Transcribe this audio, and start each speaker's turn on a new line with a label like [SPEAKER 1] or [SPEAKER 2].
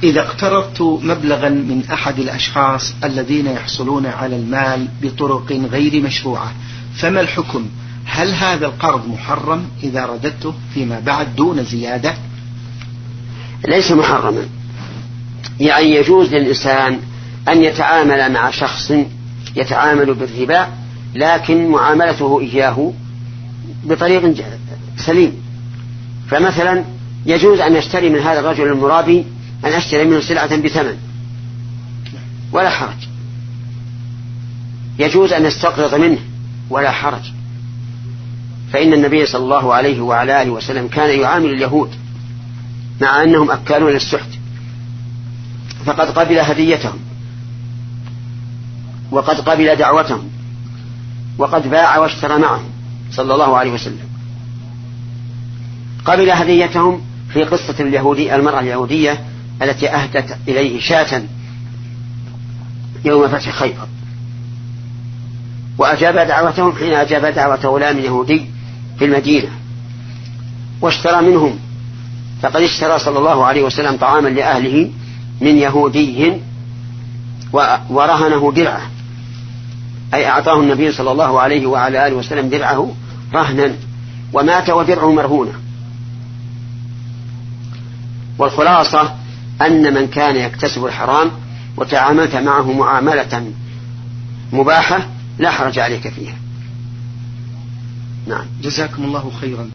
[SPEAKER 1] إذا اقترضت مبلغا من أحد الأشخاص الذين يحصلون على المال بطرق غير مشروعة، فما الحكم؟ هل هذا القرض محرم إذا رددته فيما بعد دون زيادة؟
[SPEAKER 2] ليس محرما، يعني يجوز للإنسان أن يتعامل مع شخص يتعامل بالربا، لكن معاملته إياه بطريق سليم. فمثلا يجوز أن يشتري من هذا الرجل المرابي أن أشتري منه سلعة بثمن ولا حرج، يجوز أن يستقرض منه ولا حرج، فإن النبي صلى الله عليه وعلى آله وسلم كان يعامل اليهود مع أنهم أكالون للسحت، فقد قبل هديتهم وقد قبل دعوتهم وقد باع واشترى معهم صلى الله عليه وسلم. قبل هديتهم في قصة المرأة اليهودية التي أهدت إليه شاة يوم فتح خيبر، وأجاب دعوتهم حين أجاب دعوة غلام يهودي في المدينة واشترى منهم، فقد اشترى صلى الله عليه وسلم طعاما لأهله من يهودي ورهنه درعه، أي أعطاه النبي صلى الله عليه وعلى آله وسلم درعه رهنا، ومات ودرعه مرهونة. والخلاصة أن من كان يكتسب الحرام وتعاملت معه معاملة مباحة لا حرج عليك فيها.
[SPEAKER 1] نعم، جزاكم الله خيرا.